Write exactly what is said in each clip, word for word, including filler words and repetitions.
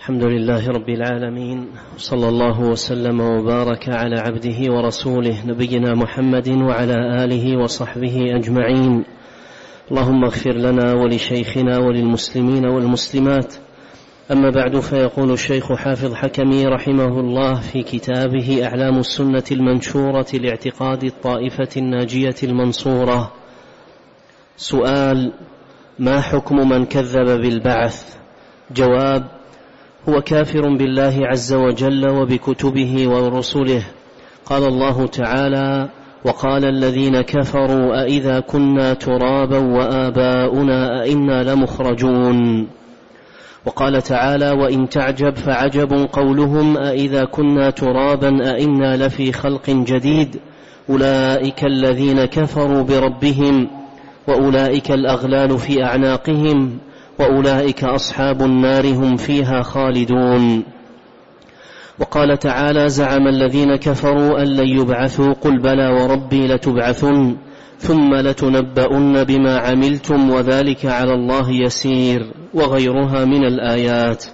الحمد لله رب العالمين، صلى الله وسلم وبارك على عبده ورسوله نبينا محمد وعلى آله وصحبه أجمعين. اللهم اغفر لنا ولشيخنا وللمسلمين والمسلمات. أما بعد، فيقول الشيخ حافظ حكمي رحمه الله في كتابه أعلام السنة المنشورة لاعتقاد الطائفة الناجية المنصورة: سؤال: ما حكم من كذب بالبعث؟ جواب: هو كافر بالله عز وجل وبكتبه ورسله. قال الله تعالى: وقال الذين كفروا أئذا كنا ترابا وآباؤنا أئنا لمخرجون. وقال تعالى: وإن تعجب فعجب قولهم أئذا كنا ترابا أئنا لفي خلق جديد أولئك الذين كفروا بربهم وأولئك الأغلال في أعناقهم وأولئك أصحاب النار هم فيها خالدون. وقال تعالى: زعم الذين كفروا أن لن يبعثوا قل بلى وربي لتبعثن ثم لتنبؤن بما عملتم وذلك على الله يسير، وغيرها من الآيات.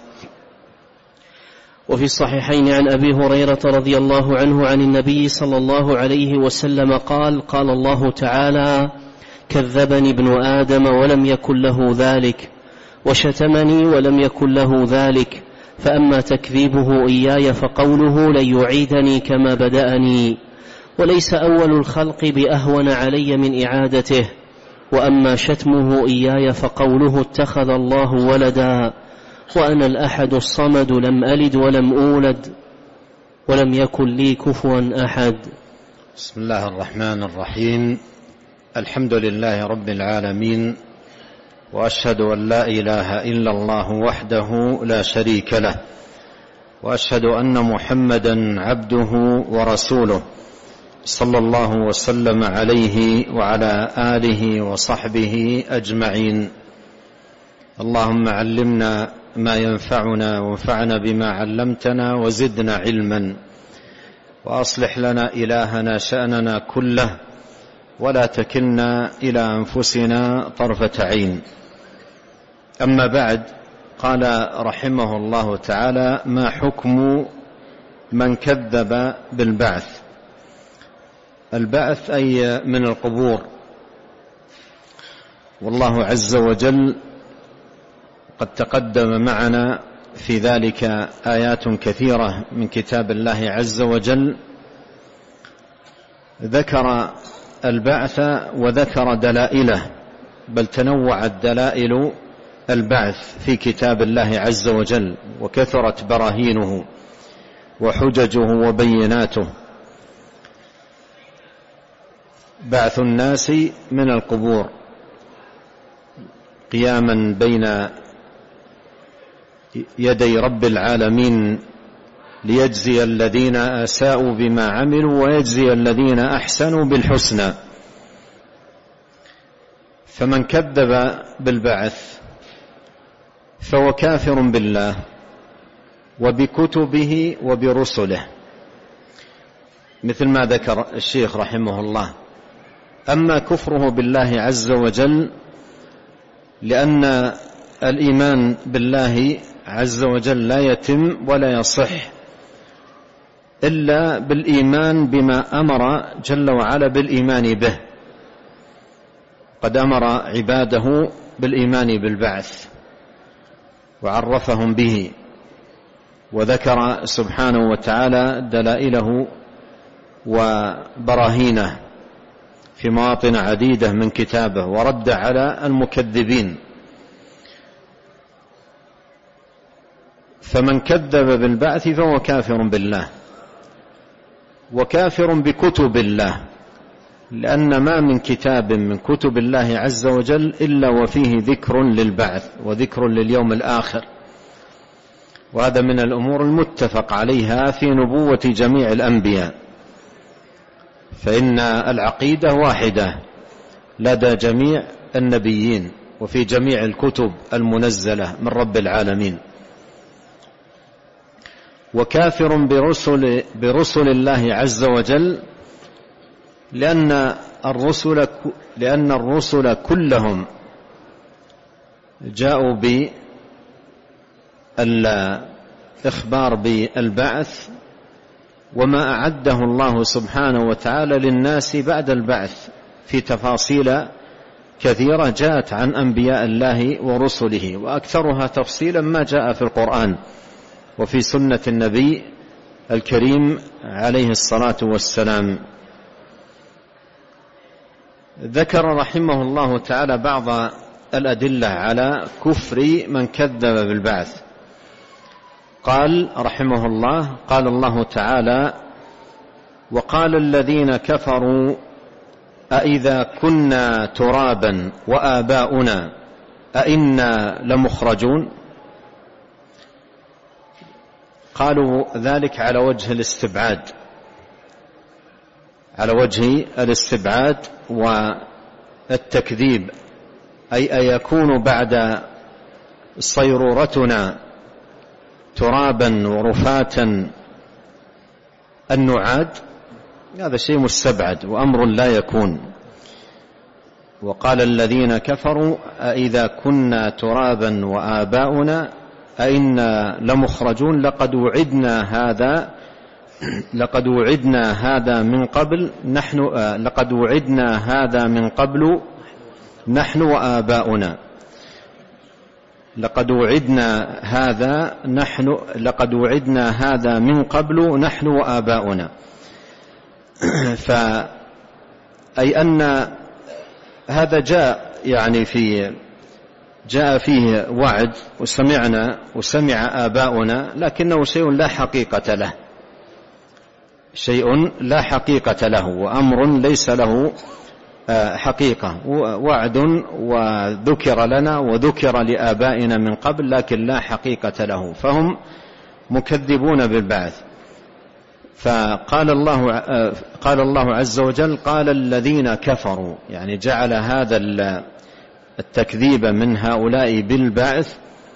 وفي الصحيحين عن أبي هريرة رضي الله عنه عن النبي صلى الله عليه وسلم قال: قال الله تعالى: كذبني ابن آدم ولم يكن له ذلك، وشتمني ولم يكن له ذلك، فأما تكذيبه إياي فقوله لن يعيدني كما بدأني، وليس أول الخلق بأهون علي من إعادته. وأما شتمه إياي فقوله اتخذ الله ولدا وأنا الأحد الصمد لم ألد ولم أولد ولم يكن لي كفوا أحد. بسم الله الرحمن الرحيم. الحمد لله رب العالمين، وأشهد أن لا إله إلا الله وحده لا شريك له، وأشهد أن محمدا عبده ورسوله صلى الله وسلم عليه وعلى آله وصحبه أجمعين. اللهم علمنا ما ينفعنا وانفعنا بما علمتنا وزدنا علما، وأصلح لنا إلهنا شأننا كله، ولا تكلنا إلى أنفسنا طرفة عين. أما بعد، قال رحمه الله تعالى: ما حكم من كذب بالبعث؟ البعث أي من القبور. والله عز وجل قد تقدم معنا في ذلك آيات كثيرة من كتاب الله عز وجل، ذكر البعث وذكر دلائله، بل تنوعت دلائل البعث في كتاب الله عز وجل، وكثرت براهينه وحججه وبيناته. بعث الناس من القبور قياما بين يدي رب العالمين ليجزي الذين أساءوا بما عملوا ويجزي الذين أحسنوا بالحسنى. فمن كذب بالبعث فهو كافر بالله وبكتبه وبرسله، مثل ما ذكر الشيخ رحمه الله. أما كفره بالله عز وجل، لأن الإيمان بالله عز وجل لا يتم ولا يصح إلا بالإيمان بما أمر جل وعلا بالإيمان به. قد أمر عباده بالإيمان بالبعث وعرفهم به، وذكر سبحانه وتعالى دلائله وبراهينه في مواطن عديدة من كتابه، ورد على المكذبين. فمن كذب بالبعث فهو كافر بالله وكافر بكتب الله، لأن ما من كتاب من كتب الله عز وجل إلا وفيه ذكر للبعث وذكر لليوم الآخر، وهذا من الأمور المتفق عليها في نبوة جميع الأنبياء، فإن العقيدة واحدة لدى جميع النبيين وفي جميع الكتب المنزلة من رب العالمين. وكافر برسل, برسل الله عز وجل، لأن الرسل, لأن الرسل كلهم جاءوا إخبار بالبعث وما أعده الله سبحانه وتعالى للناس بعد البعث في تفاصيل كثيرة جاءت عن أنبياء الله ورسله، وأكثرها تفصيلا ما جاء في القرآن وفي سنة النبي الكريم عليه الصلاة والسلام. ذكر رحمه الله تعالى بعض الأدلة على كفر من كذب بالبعث. قال رحمه الله: قال الله تعالى: وقال الذين كفروا أإذا كنا ترابا وآباؤنا أإنا لمخرجون. قالوا ذلك على وجه الاستبعاد، على وجه الاستبعاد والتكذيب، أي أيكون بعد صيرورتنا ترابا ورفاتا أن نعاد؟ هذا شيء مستبعد وأمر لا يكون. وقال الذين كفروا أإذا كنا ترابا وآباؤنا أئنا لمخرجون لقد وعدنا هذا لقد وعدنا هذا من قبل نحن لقد وعدنا هذا من قبل نحن وآباؤنا لقد وعدنا هذا نحن لقد وعدنا هذا من قبل نحن وآباؤنا. فأي أن هذا جاء يعني في جاء فيه وعد وسمعنا وسمع آباؤنا، لكنه شيء لا حقيقة له، شيء لا حقيقة له وأمر ليس له حقيقة، وعد وذكر لنا وذكر لآبائنا من قبل لكن لا حقيقة له، فهم مكذبون بالبعث. فقال الله قال الله عز وجل: قال الذين كفروا، يعني جعل هذا التكذيب من هؤلاء بالبعث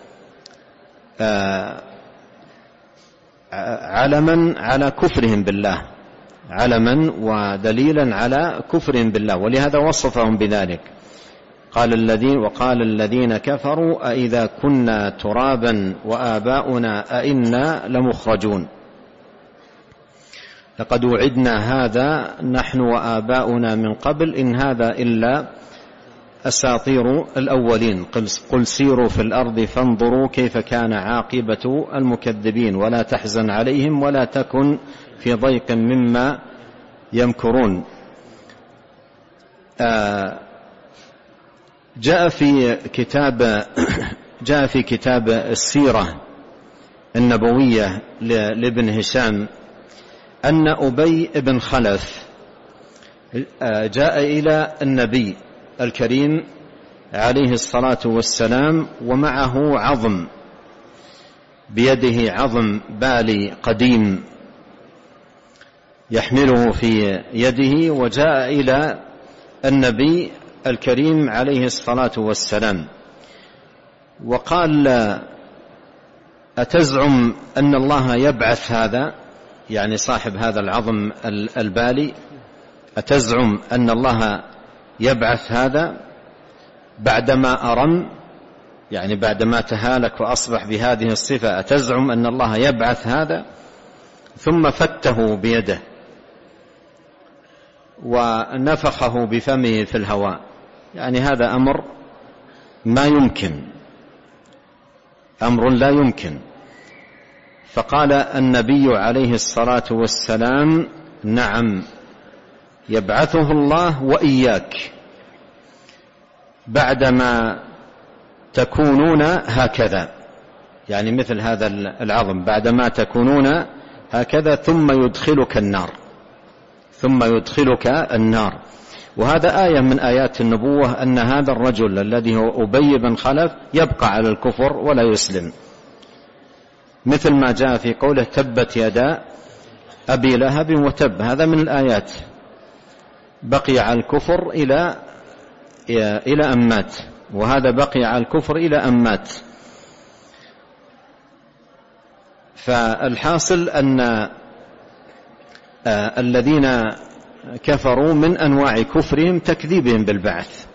علما على كفرهم بالله، علما ودليلا على كفرهم بالله، ولهذا وصفهم بذلك. قال الذين وقال الذين كفروا أإذا كنا ترابا وآباؤنا أئنا لمخرجون لقد وعدنا هذا نحن وآباؤنا من قبل إن هذا إلا أساطير الأولين قل سيروا في الأرض فانظروا كيف كان عاقبة المكذبين ولا تحزن عليهم ولا تكن في ضيق مما يمكرون. آه جاء في كتاب جاء في كتاب السيرة النبوية لابن هشام أن أبي بن خلف جاء إلى النبي الكريم عليه الصلاة والسلام ومعه عظم، بيده عظم بالي قديم يحمله في يده، وجاء إلى النبي الكريم عليه الصلاة والسلام وقال: أتزعم أن الله يبعث هذا، يعني صاحب هذا العظم البالي، أتزعم أن الله يبعث هذا بعدما أرم، يعني بعدما تهالك وأصبح بهذه الصفة، أتزعم أن الله يبعث هذا؟ ثم فته بيده ونفخه بفمه في الهواء، يعني هذا أمر ما يمكن، أمر لا يمكن. فقال النبي عليه الصلاة والسلام: نعم يبعثه الله وإياك بعدما تكونون هكذا، يعني مثل هذا العظم بعدما تكونون هكذا ثم يدخلك النار ثم يدخلك النار. وهذا آية من آيات النبوة أن هذا الرجل الذي هو أبي بن خلف يبقى على الكفر ولا يسلم، مثل ما جاء في قوله: تبت يدا أبي لهب وتب. هذا من الآيات، بقي على الكفر إلى إلى أن مات، وهذا بقي على الكفر إلى أن مات. فالحاصل أن آه الذين كفروا من أنواع كفرهم تكذيبهم بالبعث،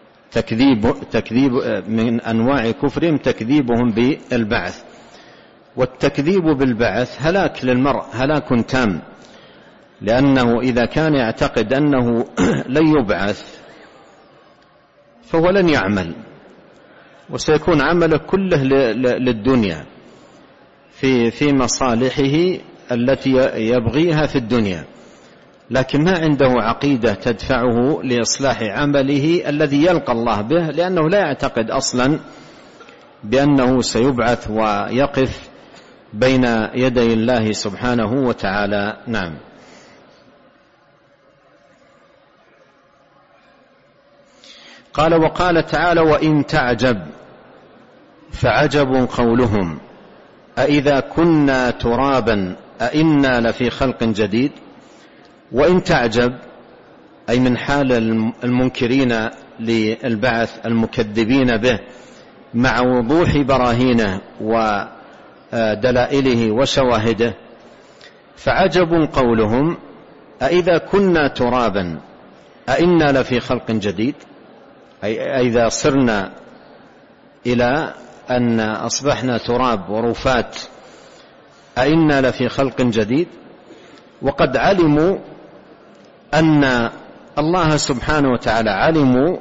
تكذيب تكذيب من أنواع كفرهم تكذيبهم بالبعث. والتكذيب بالبعث هلاك للمرء، هلاك تام، لأنه إذا كان يعتقد أنه لن يبعث فهو لن يعمل، وسيكون عمله كله للدنيا في في مصالحه التي يبغيها في الدنيا، لكن ما عنده عقيدة تدفعه لإصلاح عمله الذي يلقى الله به، لأنه لا يعتقد أصلا بأنه سيبعث ويقف بين يدي الله سبحانه وتعالى. نعم. قال: وقال تعالى: وإن تعجب فعجب قولهم أإذا كنا ترابا أإنا لفي خلق جديد. وإن تعجب أي من حال المنكرين للبعث المكذبين به مع وضوح براهينه ودلائله وشواهده، فعجب قولهم أإذا كنا ترابا أإنا لفي خلق جديد، أي إذا صرنا إلى أن أصبحنا تراب ورفات أإنا لفي خلق جديد. وقد علموا أن الله سبحانه وتعالى علموا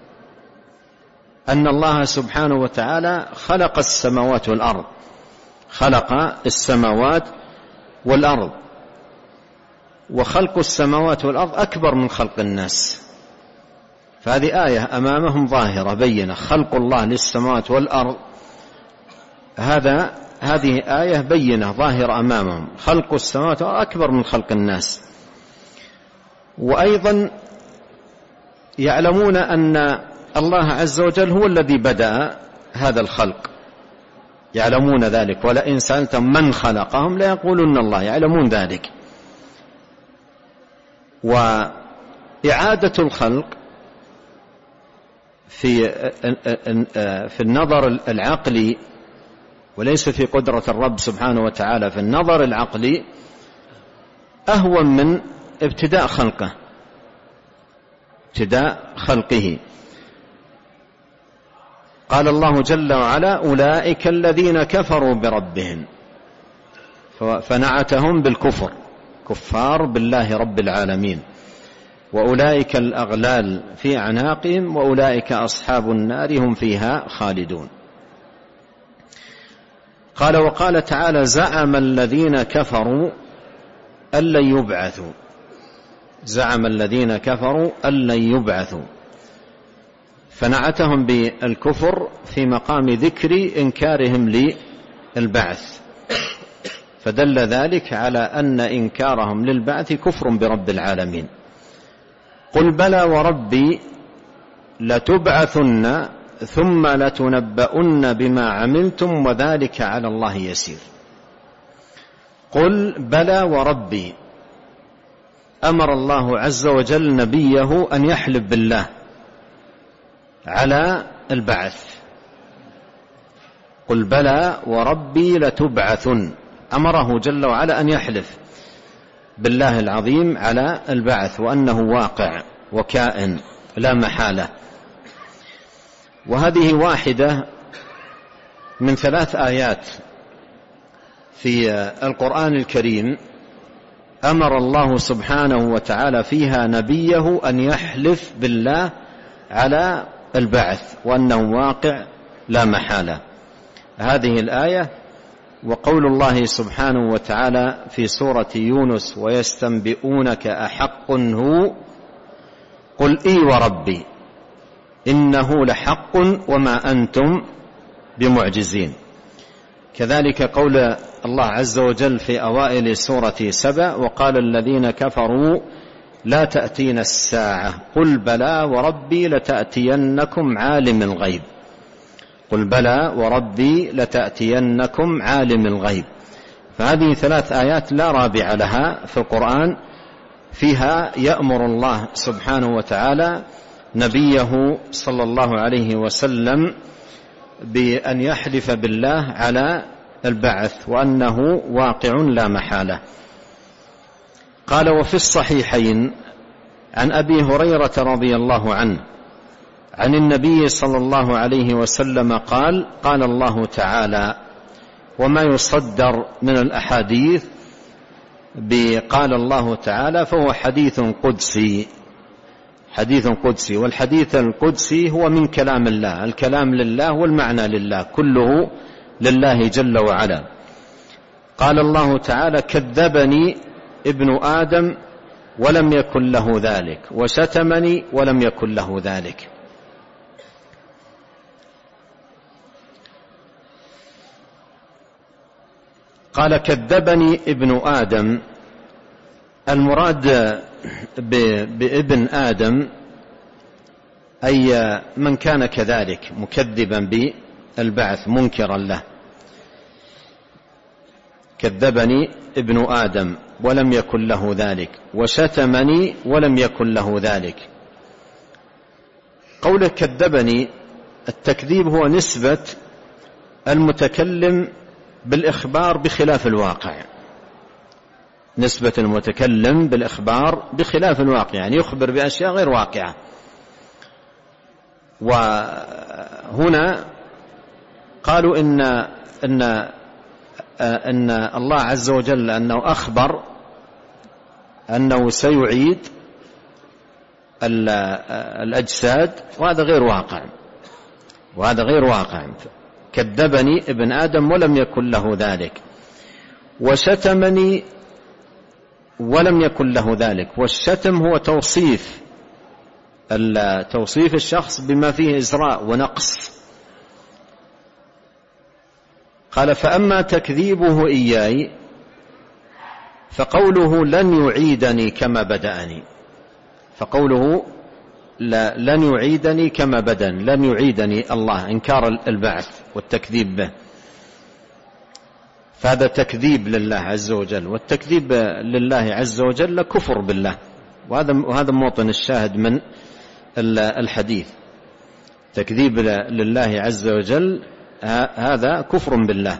أن الله سبحانه وتعالى خلق السماوات والأرض، خلق السماوات والأرض، وخلق السماوات والأرض أكبر من خلق الناس، فهذه آية أمامهم ظاهرة بينة، خلق الله للسماوات والأرض، هذا هذه آية بينة ظاهرة أمامهم، خلق السماوات والأرض أكبر من خلق الناس. وأيضا يعلمون أن الله عز وجل هو الذي بدأ هذا الخلق، يعلمون ذلك، ولئن سألتم من خلقهم ليقولون الله، يعلمون ذلك. وإعادة الخلق في في النظر العقلي وليس في قدرة الرب سبحانه وتعالى، في النظر العقلي أهون من ابتداء خلقه، ابتداء خلقه. قال الله جل وعلا: أولئك الذين كفروا بربهم، فنعتهم بالكفر، كفار بالله رب العالمين، وأولئك الأغلال في أعناقهم وأولئك أصحاب النار هم فيها خالدون. قال: وقال تعالى: زعم الذين كفروا أن لن يبعثوا، زعم الذين كفروا أن لن يبعثوا، فنعتهم بالكفر في مقام ذكر إنكارهم للبعث، فدل ذلك على أن إنكارهم للبعث كفر برب العالمين. قل بلى وربي لتبعثن ثم لتنبؤن بما عملتم وذلك على الله يسير. قل بلى وربي، أمر الله عز وجل نبيه أن يحلف بالله على البعث. قل بلى وربي لتبعثن، أمره جل وعلا أن يحلف بالله العظيم على البعث وأنه واقع وكائن لا محالة. وهذه واحدة من ثلاث آيات في القرآن الكريم أمر الله سبحانه وتعالى فيها نبيه أن يحلف بالله على البعث وأنه واقع لا محالة. هذه الآية وقول الله سبحانه وتعالى في سورة يونس: ويستنبئونك أحق هو قل إي وربي إنه لحق وما أنتم بمعجزين. كذلك قول الله عز وجل في أوائل سورة سبأ: وقال الذين كفروا لا تأتينا الساعة قل بلى وربي لتأتينكم عالم الغيب، قل بلى وربي لتأتينكم عالم الغيب. فهذه ثلاث آيات لا رابع لها في القرآن، فيها يأمر الله سبحانه وتعالى نبيه صلى الله عليه وسلم بأن يحلف بالله على البعث وأنه واقع لا محالة. قال: وفي الصحيحين عن أبي هريرة رضي الله عنه عن النبي صلى الله عليه وسلم قال: قال الله تعالى: وما يصدر من الأحاديث بقال الله تعالى فهو حديث قدسي، حديث قدسي. والحديث القدسي هو من كلام الله، الكلام لله والمعنى لله، كله لله جل وعلا. قال الله تعالى كذبني ابن آدم ولم يكن له ذلك، وشتمني ولم يكن له ذلك. قال كذبني ابن آدم، المراد بابن آدم أي من كان كذلك مكذبا بالبعث منكرا له. كذبني ابن آدم ولم يكن له ذلك، وشتمني ولم يكن له ذلك. قوله كذبني، التكذيب هو نسبة المتكلم بالإخبار بخلاف الواقع، نسبة المتكلم بالإخبار بخلاف الواقع، يعني يخبر بأشياء غير واقعة. وهنا قالوا إن, إن, إن الله عز وجل أنه أخبر أنه سيعيد الأجساد، وهذا غير واقع، وهذا غير واقع. كذبني ابن آدم ولم يكن له ذلك، وشتمني ولم يكن له ذلك. والشتم هو توصيف توصيف الشخص بما فيه إزراء ونقص. قال فأما تكذيبه إياي فقوله لن يعيدني كما بدأني، فقوله لن يعيدني كما بدأ، لن يعيدني الله، إنكار البعث والتكذيب به، فهذا تكذيب لله عز وجل. والتكذيب لله عز وجل كفر بالله، وهذا وهذا موطن الشاهد من الحديث. تكذيب لله عز وجل هذا كفر بالله.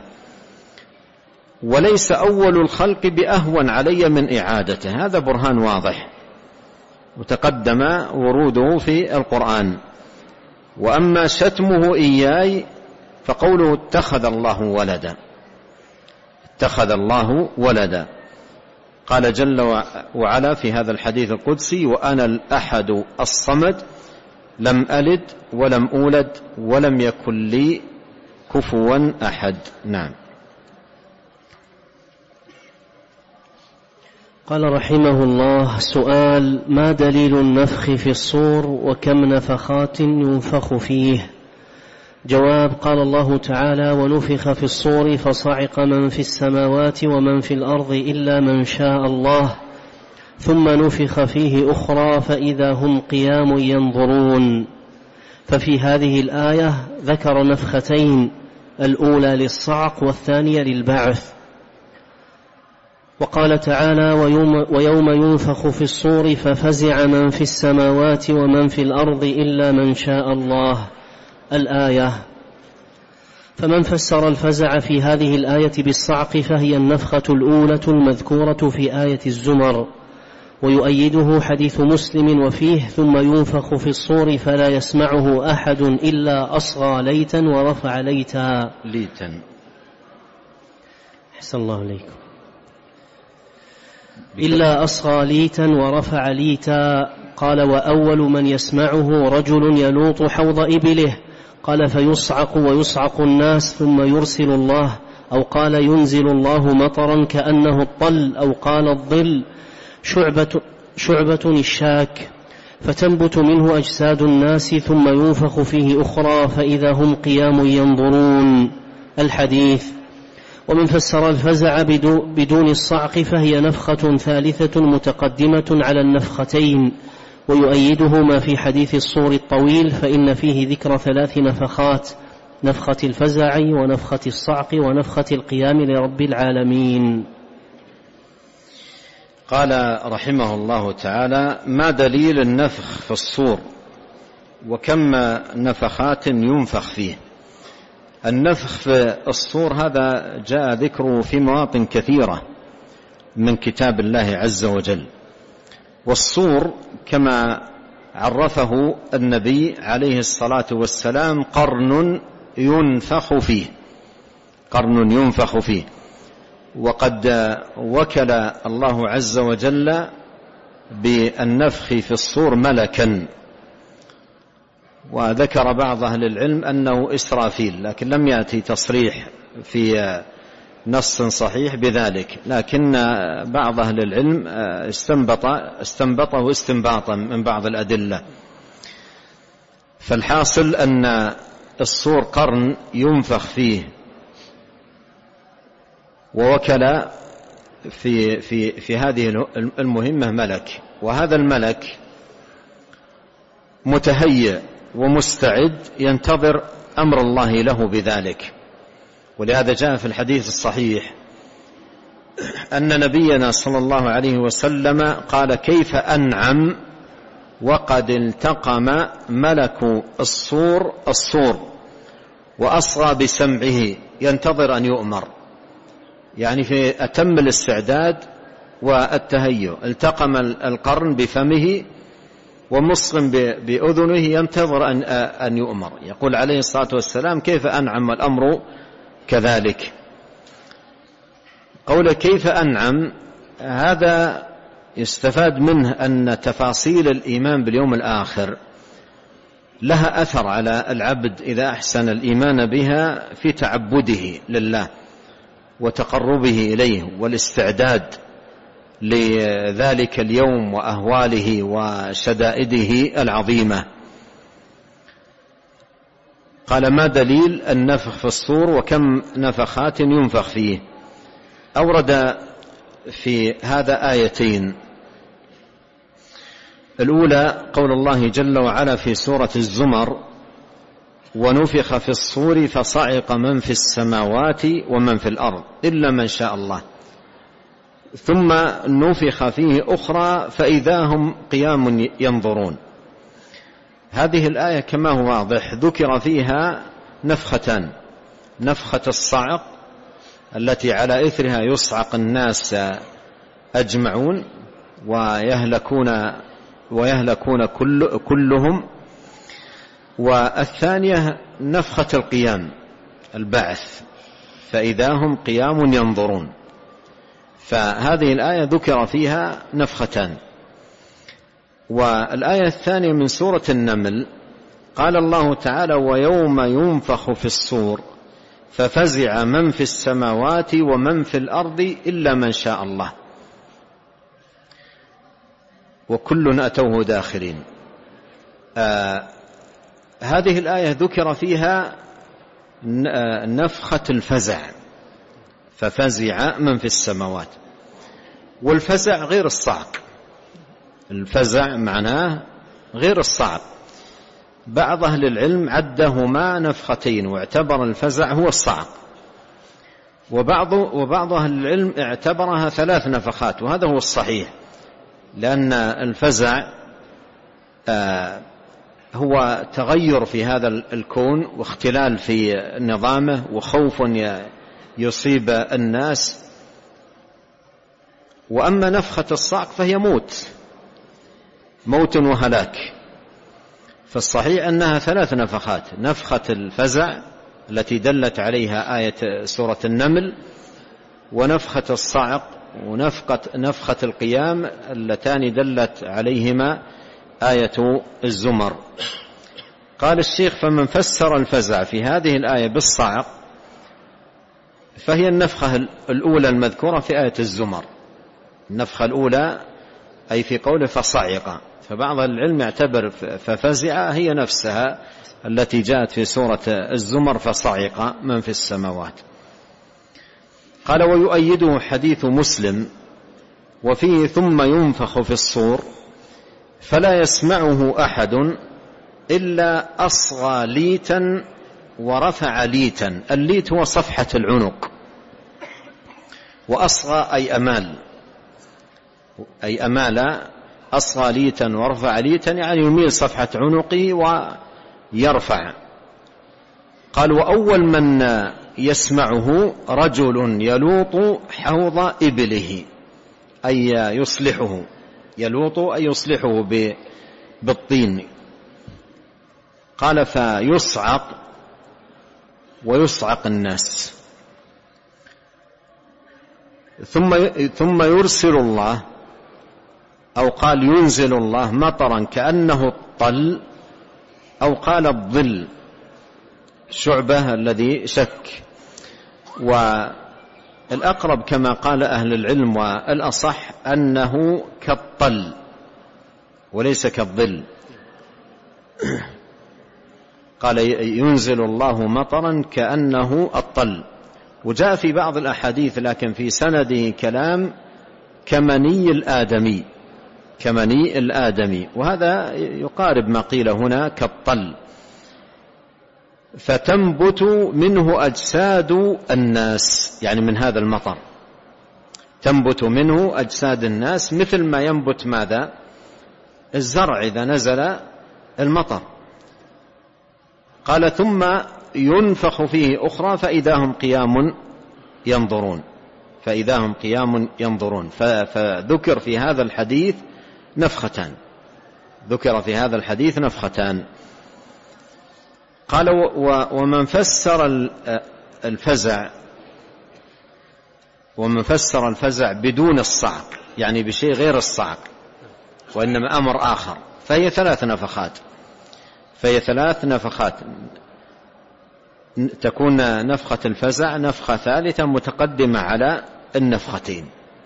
وليس أول الخلق بأهون علي من إعادته، هذا برهان واضح وتقدم وروده في القرآن. وأما شتمه إياي فقوله اتخذ الله ولدا، اتخذ الله ولدا. قال جل وعلا في هذا الحديث القدسي وأنا الأحد الصمد لم ألد ولم أولد ولم يكن لي كفوا أحد. نعم. قال رحمه الله: سؤال: ما دليل النفخ في الصور وكم نفخات ينفخ فيه؟ جواب: قال الله تعالى: ونفخ في الصور فصعق من في السماوات ومن في الأرض إلا من شاء الله ثم نفخ فيه أخرى فإذا هم قيام ينظرون. ففي هذه الآية ذكر نفختين، الأولى للصعق والثانية للبعث. وقال تعالى: ويوم, ويوم ينفخ في الصور ففزع من في السماوات ومن في الأرض إلا من شاء الله، الآية. فمن فسر الفزع في هذه الآية بالصعق فهي النفخة الأولى المذكورة في آية الزمر، ويؤيده حديث مسلم وفيه: ثم ينفخ في الصور فلا يسمعه أحد إلا أصغى ليتا ورفع ليتا. ليتا. أحسن الله عليكم. إلا أصغى ليتا ورفع ليتا. قال: وأول من يسمعه رجل يلوط حوض إبله. قال: فيصعق ويصعق الناس ثم يرسل الله، أو قال ينزل الله مطرا كأنه الطل، أو قال الظل، شعبة, شعبة الشاك، فتنبت منه أجساد الناس ثم ينفخ فيه أخرى فإذا هم قيام ينظرون، الحديث. ومن فسر الفزع بدون الصعق فهي نفخة ثالثة متقدمة على النفختين، ويؤيده ما في حديث الصور الطويل، فإن فيه ذكر ثلاث نفخات: نفخة الفزع ونفخة الصعق ونفخة القيام لرب العالمين. قال رحمه الله تعالى: ما دليل النفخ في الصور وكم نفخات ينفخ فيه؟ النفخ في الصور هذا جاء ذكره في مواطن كثيرة من كتاب الله عز وجل. والصور كما عرفه النبي عليه الصلاة والسلام قرن ينفخ فيه، قرن ينفخ فيه. وقد وكل الله عز وجل بالنفخ في الصور ملكا، وذكر بعض أهل العلم أنه إسرافيل، لكن لم يأتي تصريح في نص صحيح بذلك، لكن بعض أهل العلم استنبط استنبطه استنباطا من بعض الأدلة. فالحاصل أن الصور قرن ينفخ فيه، ووكل في في في هذه المهمة ملك، وهذا الملك متهيئ ومستعد ينتظر أمر الله له بذلك. ولهذا جاء في الحديث الصحيح أن نبينا صلى الله عليه وسلم قال: كيف أنعم وقد التقم ملك الصور الصور وأصغى بسمعه ينتظر أن يؤمر، يعني في أتم الاستعداد والتهيؤ. التقم القرن بفمه ومصغ بأذنه ينتظر أن أن يؤمر. يقول عليه الصلاة والسلام: كيف أنعم الأمر كذلك. قول كيف أنعم هذا يستفاد منه أن تفاصيل الإيمان باليوم الآخر لها أثر على العبد إذا أحسن الإيمان بها في تعبده لله وتقربه إليه والاستعداد لذلك اليوم وأهواله وشدائده العظيمة. قال: ما دليل النفخ في الصور وكم نفخات ينفخ فيه؟ أورد في هذا آيتين. الأولى قول الله جل وعلا في سورة الزمر: ونفخ في الصور فصعق من في السماوات ومن في الأرض إلا من شاء الله ثم نفخ فيه أخرى فإذا هم قيام ينظرون. هذه الآية كما هو واضح ذكر فيها نفختان: نفخة الصعق التي على إثرها يصعق الناس أجمعون ويهلكون ويهلكون كل كلهم، والثانية نفخة القيام البعث فإذا هم قيام ينظرون. فهذه الآية ذكر فيها نفختان. والآية الثانية من سورة النمل قال الله تعالى: ويوم ينفخ في الصور ففزع من في السماوات ومن في الأرض إلا من شاء الله وكل أتوه داخرين. آه هذه الآية ذكر فيها نفخة الفزع، ففزع من في السماوات. والفزع غير الصعق، الفزع معناه غير الصعق. بعض أهل العلم عدهما نفختين واعتبر الفزع هو الصعق، وبعض وبعض أهل العلم اعتبرها ثلاث نفخات، وهذا هو الصحيح، لأن الفزع آه هو تغير في هذا الكون واختلال في نظامه وخوف يصيب الناس. وأما نفخة الصعق فهي موت موت وهلاك. فالصحيح أنها ثلاث نفخات: نفخة الفزع التي دلت عليها آية سورة النمل، ونفخة الصعق، ونفخة نفخة القيام اللتان دلت عليهما آية الزمر. قال الشيخ: فمن فسر الفزع في هذه الآية بالصعق فهي النفخة الأولى المذكورة في آية الزمر، النفخة الأولى أي في قوله فصعق. فبعض العلم يعتبر ففزع هي نفسها التي جاءت في سورة الزمر فصعق من في السماوات. قال: ويؤيده حديث مسلم وفيه ثم ينفخ في الصور فلا يسمعه أحد إلا أصغى ليتا ورفع ليتا. الليت هو صفحة العنق، وأصغى أي أمال أي أمال أصغى ليتا ورفع ليتا، يعني يميل صفحة عنقه ويرفع. قال: وأول من يسمعه رجل يلوط حوض إبله، أي يصلحه، يلوط أي يصلحه بالطين. قال: فيصعق ويصعق الناس، ثم ثم يرسل الله أو قال ينزل الله مطرا كأنه الطل أو قال الظل، شعبة الذي شك. والأقرب كما قال أهل العلم والأصح أنه كالطل وليس كالظل. قال ينزل الله مطرا كأنه الطل. وجاء في بعض الأحاديث لكن في سنده كلام كمني الآدمي، كمني الآدمي، وهذا يقارب ما قيل هنا كالطل. فتنبت منه أجساد الناس، يعني من هذا المطر تنبت منه أجساد الناس مثل ما ينبت ماذا؟ الزرع إذا نزل المطر. قال ثم ينفخ فيه أخرى فإذا هم قيام ينظرون، فإذا هم قيام ينظرون. فذكر في هذا الحديث نفختان، ذكر في هذا الحديث نفختان. قال ومن فسر الفزع ومن فسر الفزع بدون الصعق، يعني بشيء غير الصعق وإنما أمر آخر، فهي ثلاث نفخات، فهي ثلاث نفخات تكون نفخة الفزع نفخة ثالثة متقدمة على النفختين.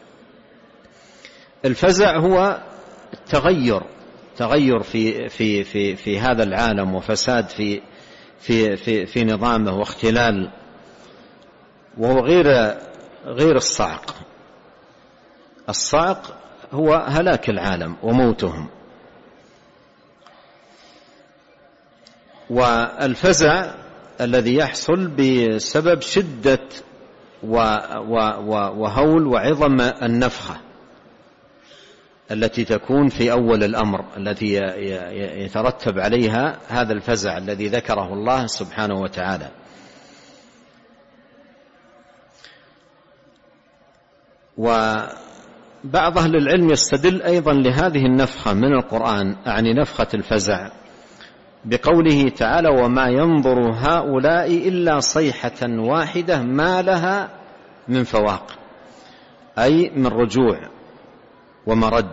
الفزع هو تغير تغير في في في في هذا العالم وفساد في في في في نظامه واختلال، وهو غير غير الصعق. الصعق هو هلاك العالم وموتهم، والفزع الذي يحصل بسبب شدة وهول وعظم النفخة التي تكون في أول الأمر، التي يترتب عليها هذا الفزع الذي ذكره الله سبحانه وتعالى. وبعض أهل العلم يستدل أيضا لهذه النفخة من القرآن، يعني نفخة الفزع، بقوله تعالى وما ينظر هؤلاء إلا صيحة واحدة ما لها من فواق، أي من رجوع ومرد.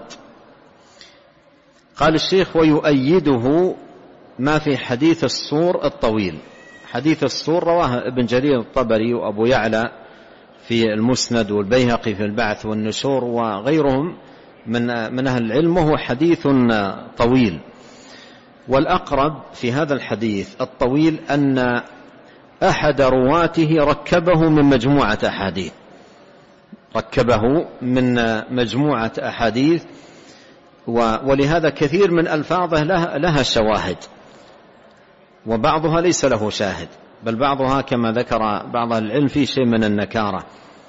قال الشيخ ويؤيده ما في حديث الصور الطويل. حديث الصور رواه ابن جرير الطبري وأبو يعلى في المسند والبيهقي في البعث والنشور وغيرهم من من أهل العلم، وهو حديث طويل. والأقرب في هذا الحديث الطويل أن أحد رواته ركبه من مجموعة أحاديث ركبه من مجموعة أحاديث ولهذا كثير من ألفاظه لها شواهد وبعضها ليس له شاهد، بل بعضها كما ذكر بعض العلم في شيء من النكارة.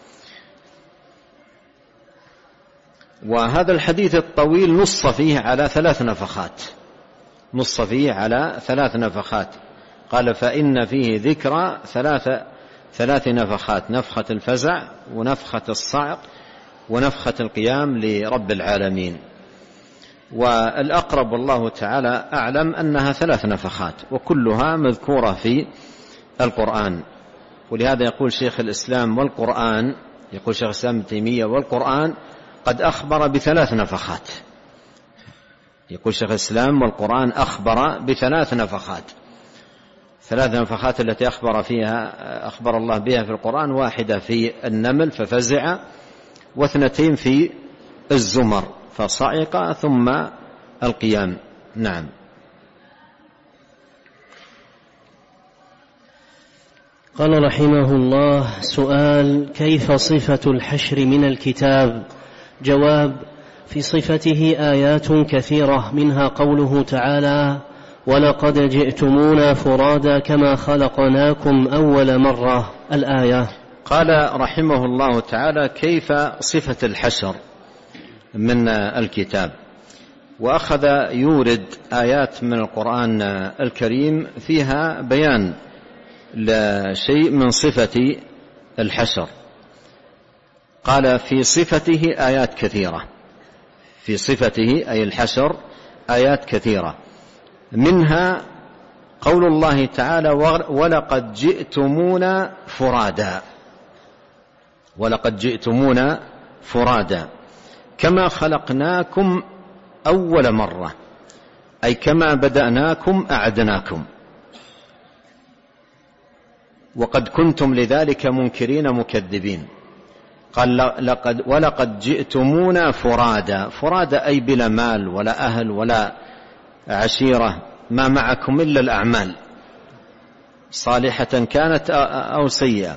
وهذا الحديث الطويل نص فيه على ثلاث نفخات نص فيه على ثلاث نفخات قال فإن فيه ذكرى ثلاث ثلاث نفخات: نفخة الفزع ونفخة الصعق ونفخة القيام لرب العالمين. والأقرب والله تعالى أعلم أنها ثلاث نفخات وكلها مذكورة في القرآن. ولهذا يقول شيخ الإسلام والقرآن يقول شيخ الإسلام ابن تيمية والقرآن قد أخبر بثلاث نفخات. يقول شيخ الإسلام والقرآن أخبر بثلاث نفخات. ثلاث نفخات التي أخبر فيها أخبر الله بها في القرآن: واحدة في النمل ففزع، واثنتين في الزمر فصعق، ثم القيام. نعم. قال رحمه الله: سؤال: كيف صفة الحشر من الكتاب؟ جواب: في صفته آيات كثيرة، منها قوله تعالى: ولقد جئتمونا فرادا كما خلقناكم أول مرة، الآية. قال رحمه الله تعالى: كيف صفة الحشر من الكتاب؟ وأخذ يورد آيات من القرآن الكريم فيها بيان لشيء من صفة الحشر. قال: في صفته آيات كثيرة، في صفته أي الحشر آيات كثيرة، منها قول الله تعالى: ولقد جئتمونا فرادا. ولقد جئتمونا فرادا كما خلقناكم أول مرة، أي كما بدأناكم أعدناكم، وقد كنتم لذلك منكرين مكذبين. قال لقد ولقد جئتمونا فرادا، فرادا أي بلا مال ولا أهل ولا عشيرة، ما معكم إلا الأعمال صالحة كانت أو سيئة.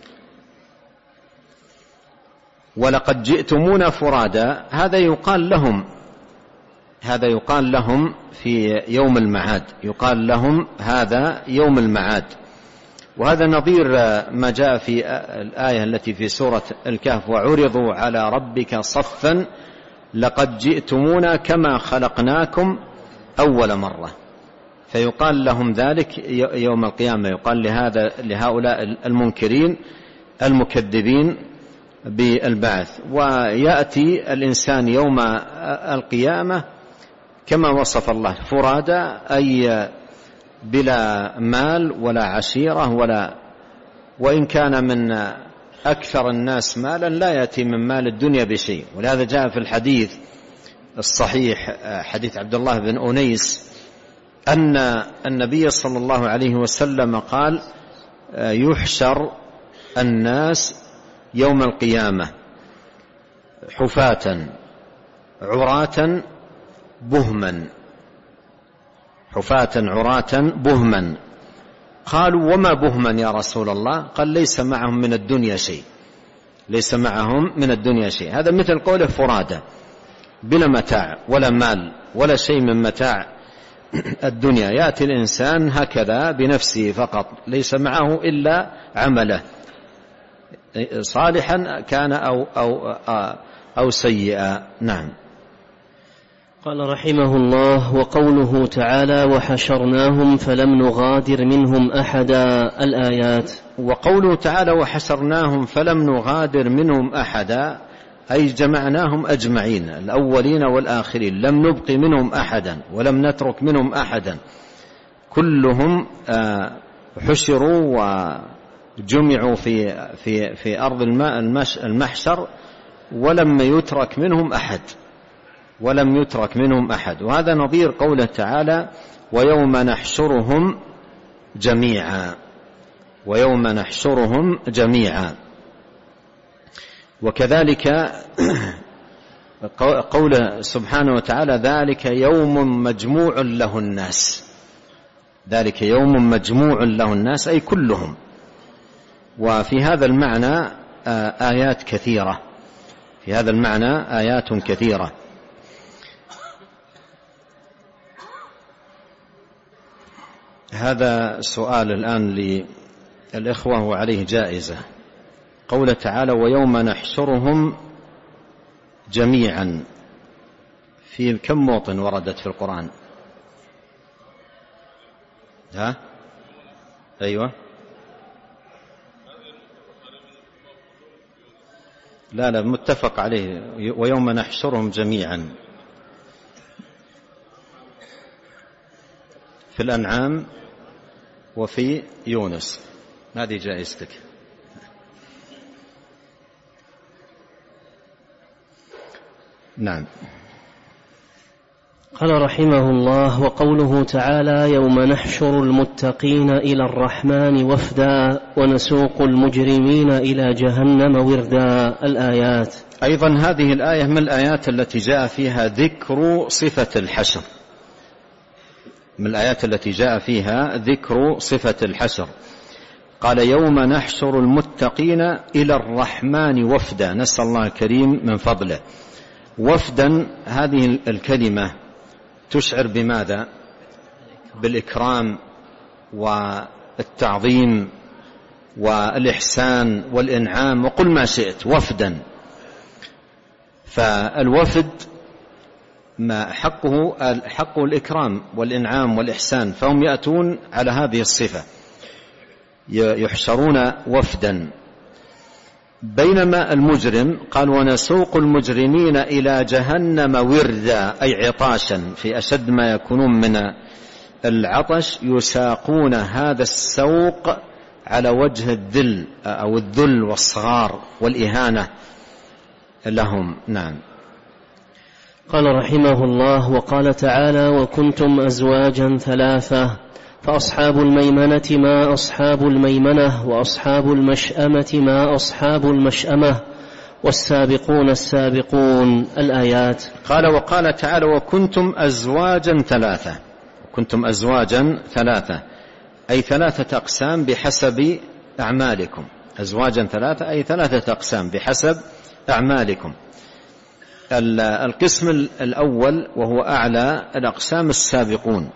ولقد جئتمونا فرادا، هذا يقال لهم هذا يقال لهم في يوم المعاد، يقال لهم هذا يوم المعاد. وهذا نظير ما جاء في الآية التي في سورة الكهف: وعرضوا على ربك صفا لقد جئتمونا كما خلقناكم أول مرة. فيقال لهم ذلك يوم القيامة، يقال لهذا لهؤلاء المنكرين المكذبين بالبعث. ويأتي الإنسان يوم القيامة كما وصف الله فرادا، أي بلا مال ولا عشيرة، ولا وإن كان من أكثر الناس مالا لا يأتي من مال الدنيا بشيء. ولهذا جاء في الحديث الصحيح حديث عبد الله بن أنيس أن النبي صلى الله عليه وسلم قال: يحشر الناس يوم القيامة حفاة عراة بهما، حفاة عراة بهما. قالوا: وما بهما يا رسول الله؟ قال: ليس معهم من الدنيا شيء، ليس معهم من الدنيا شيء. هذا مثل قوله فرادى، بلا متاع ولا مال ولا شيء من متاع الدنيا. يأتي الإنسان هكذا بنفسه فقط، ليس معه إلا عمله صالحا كان أو, أو, أو سيئا. نعم. قال رحمه الله: وقوله تعالى: وحشرناهم فلم نغادر منهم أحدا، الآيات. وقوله تعالى: وحشرناهم فلم نغادر منهم أحدا، أي جمعناهم أجمعين، الأولين والآخرين، لم نبق منهم أحدا ولم نترك منهم أحدا، كلهم حشروا وجمعوا في, في, في أرض المحشر، ولم يترك منهم أحد ولم يترك منهم أحد. وهذا نظير قوله تعالى: ويوم نحشرهم جميعا، ويوم نحشرهم جميعا. وكذلك قوله سبحانه وتعالى: ذلك يوم مجموع له الناس، ذلك يوم مجموع له الناس، أي كلهم. وفي هذا المعنى آيات كثيرة، في هذا المعنى آيات كثيرة. هذا سؤال الآن للإخوة وعليه جائزة. قوله تعالى: ويوم نحشرهم جميعا، في كم موطن وردت في القرآن؟ ها؟ أيوة. لا لا متفق عليه، ويوم نحشرهم جميعا في الأنعام وفي يونس. هذه جائزتك. نعم. قال رحمه الله: وقوله تعالى: يوم نحشر المتقين إلى الرحمن وفدا ونسوق المجرمين إلى جهنم وردا، الآيات. أيضا هذه الآية من الآيات التي جاء فيها ذكر صفة الحشر، من الآيات التي جاء فيها ذكر صفة الحشر. قال: يوم نحشر المتقين إلى الرحمن وفدا، نسأل الله الكريم من فضله. وفدا، هذه الكلمة تشعر بماذا؟ بالإكرام والتعظيم والإحسان والإنعام، وقل ما شئت وفدا. فالوفد ما حقه حقه الإكرام والإنعام والإحسان، فهم يأتون على هذه الصفة، يحشرون وفدا. بينما المجرم قال: ونسوق المجرمين إلى جهنم وردا، أي عطاشا، في أشد ما يكونون من العطش، يساقون هذا السوق على وجه الذل أو الذل والصغار والإهانة لهم. نعم. قال رحمه الله: وقال تعالى: وكنتم أزواجا ثلاثة فأصحاب الميمنة ما أصحاب الميمنة وأصحاب المشأمة ما أصحاب المشأمة والسابقون السابقون. الآيات. قال وقال تعالى: وكنتم أزواجا ثلاثة. كنتم أزواجا ثلاثة أي ثلاثة أقسام بحسب أعمالكم. أزواجا ثلاثة أي ثلاثة أقسام بحسب أعمالكم. القسم الأول وهو أعلى الأقسام السابقون،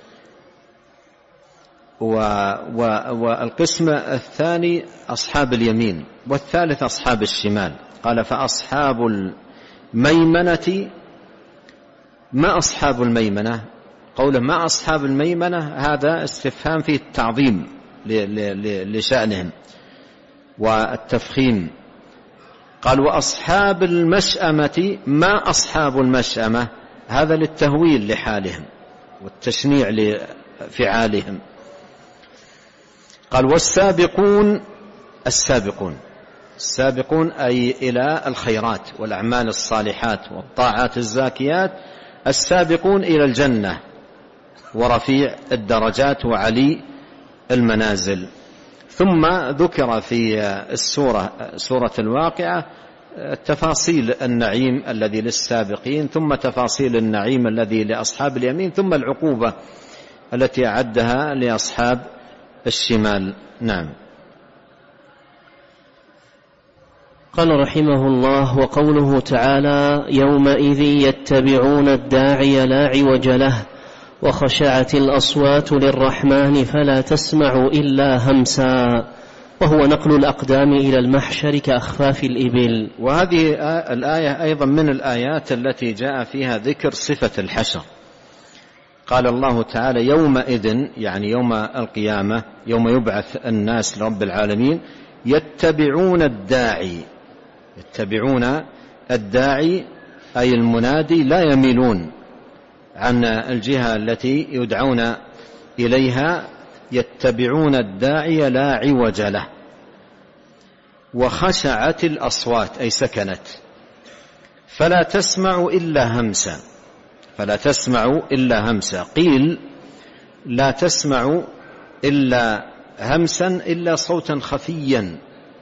والقسم الثاني أصحاب اليمين، والثالث أصحاب الشمال. قال فأصحاب الميمنة ما أصحاب الميمنة. قوله ما أصحاب الميمنة هذا استفهام فيه التعظيم لشأنهم والتفخيم. قال وأصحاب المشأمة ما أصحاب المشأمة، هذا للتهويل لحالهم والتشنيع لفعالهم. قال والسابقون السابقون. السابقون أي إلى الخيرات والأعمال الصالحات والطاعات الزاكيات، السابقون إلى الجنة ورفيع الدرجات وعلي المنازل. ثم ذكر في السورة سورة الواقعة تفاصيل النعيم الذي للسابقين، ثم تفاصيل النعيم الذي لأصحاب اليمين، ثم العقوبة التي أعدها لأصحاب الشمال. نعم. قال رحمه الله: وقوله تعالى: يومئذ يتبعون الداعي لا عوج له وخشعت الأصوات للرحمن فلا تسمع إلا همسا، وهو نقل الأقدام إلى المحشر كأخفاف الإبل. وهذه الآية أيضا من الآيات التي جاء فيها ذكر صفة الحشر. قال الله تعالى: يومئذ يعني يوم القيامة، يوم يبعث الناس لرب العالمين، يتبعون الداعي. يتبعون الداعي أي المنادي، لا يميلون عن الجهة التي يدعون إليها. يتبعون الداعي لا عوج له. وخشعت الأصوات أي سكنت، فلا تسمع إلا همسا. فلا تسمع إلا همسا. قيل لا تسمع إلا همسا إلا صوتا خفيا،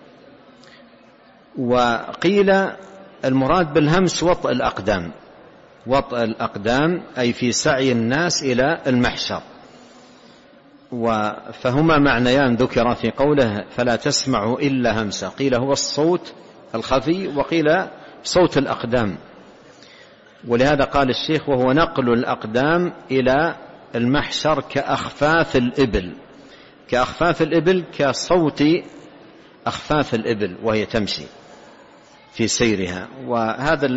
وقيل المراد بالهمس وطئ الأقدام. وطئ الأقدام أي في سعي الناس إلى المحشر. فهما معنيان ذكر في قوله فلا تسمع إلا همسا. قيل هو الصوت الخفي، وقيل صوت الأقدام. ولهذا قال الشيخ: وهو نقل الأقدام إلى المحشر كأخفاف الإبل. كأخفاف الإبل كصوت أخفاف الإبل وهي تمشي في سيرها. وهذا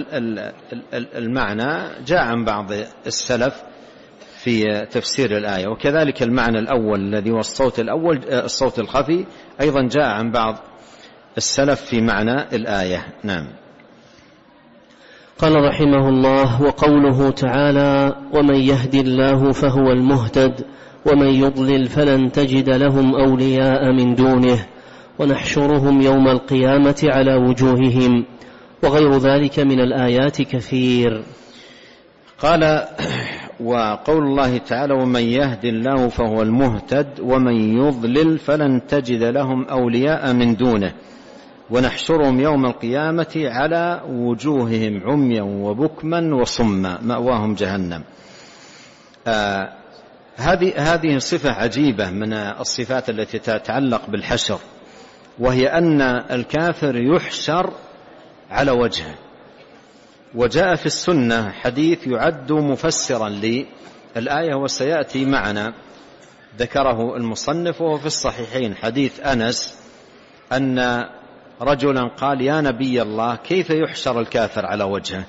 المعنى جاء عن بعض السلف في تفسير الآية. وكذلك المعنى الأول الذي هو الصوت الأول الصوت الخفي أيضا جاء عن بعض السلف في معنى الآية. نعم. قال رحمه الله: وقوله تعالى: ومن يهد الله فهو المهتد ومن يضلل فلن تجد لهم أولياء من دونه ونحشرهم يوم القيامة على وجوههم، وغير ذلك من الآيات كثير. قال: وقول الله تعالى: ومن يهد الله فهو المهتد ومن يضلل فلن تجد لهم أولياء من دونه ونحشرهم يوم القيامة على وجوههم عميا وبكما وصما مأواهم جهنم. آه هذه هذه صفة عجيبة من الصفات التي تتعلق بالحشر، وهي أن الكافر يحشر على وجهه. وجاء في السنة حديث يعد مفسرا للآية وسيأتي معنا، ذكره المصنف وهو في الصحيحين، حديث أنس أن رجلا قال: يا نبي الله، كيف يحشر الكافر على وجهه؟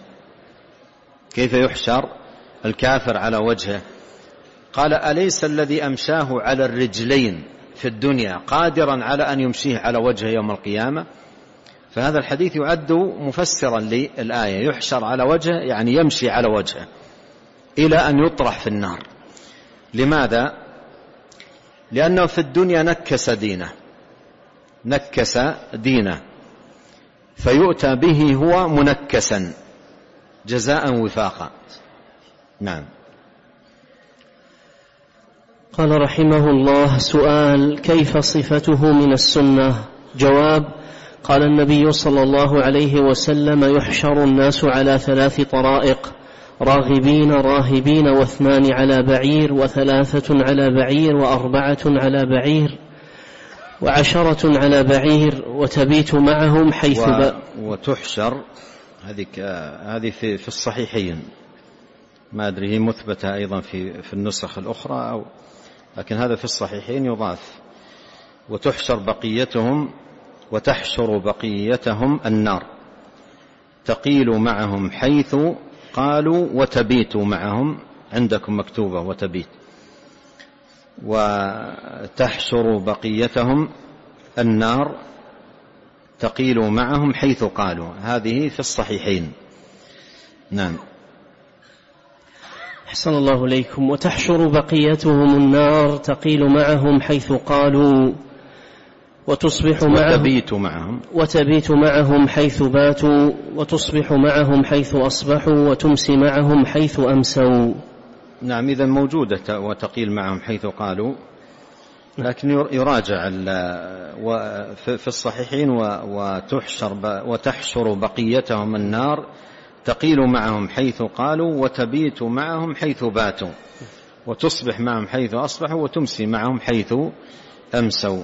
كيف يحشر الكافر على وجهه؟ قال: أليس الذي أمشاه على الرجلين في الدنيا قادرا على أن يمشيه على وجهه يوم القيامة؟ فهذا الحديث يعد مفسرا للآية، يحشر على وجهه يعني يمشي على وجهه إلى أن يطرح في النار. لماذا؟ لأنه في الدنيا نكس دينه نكس دينه، فيؤتى به هو منكسا جزاء وفاقا. نعم. قال رحمه الله: سؤال: كيف صفته من السنة؟ جواب: قال النبي صلى الله عليه وسلم: يحشر الناس على ثلاث طرائق: راغبين راهبين، واثنان على بعير، وثلاثة على بعير، وأربعة على بعير، وعشرة على بعير، وتبيت معهم حيث و... وتحشر هذه هذه في في الصحيحين، ما أدري هي مثبتة أيضا في في النسخ الأخرى أو، لكن هذا في الصحيحين يضاف: وتحشر بقيتهم وتحشر بقيتهم النار تقيل معهم حيث قالوا وتبيت معهم، عندكم مكتوبة وتبيت، وتحشر بقيتهم النار تقيل معهم حيث قالوا، هذه في الصحيحين. نعم. أحسن الله إليكم. وتحشر بقيتهم النار تقيل معهم حيث قالوا، وتصبح معهم وتبيت معهم وتبيت معهم حيث باتوا، وتصبح معهم حيث أصبحوا، وتمسي معهم حيث أمسوا. نعم، إذا موجودة وتقيل معهم حيث قالوا، لكن يراجع في الصحيحين: وتحشر وتحشر بقيتهم النار تقيل معهم حيث قالوا، وتبيت معهم حيث باتوا، وتصبح معهم حيث أصبحوا، وتمسي معهم حيث أمسوا.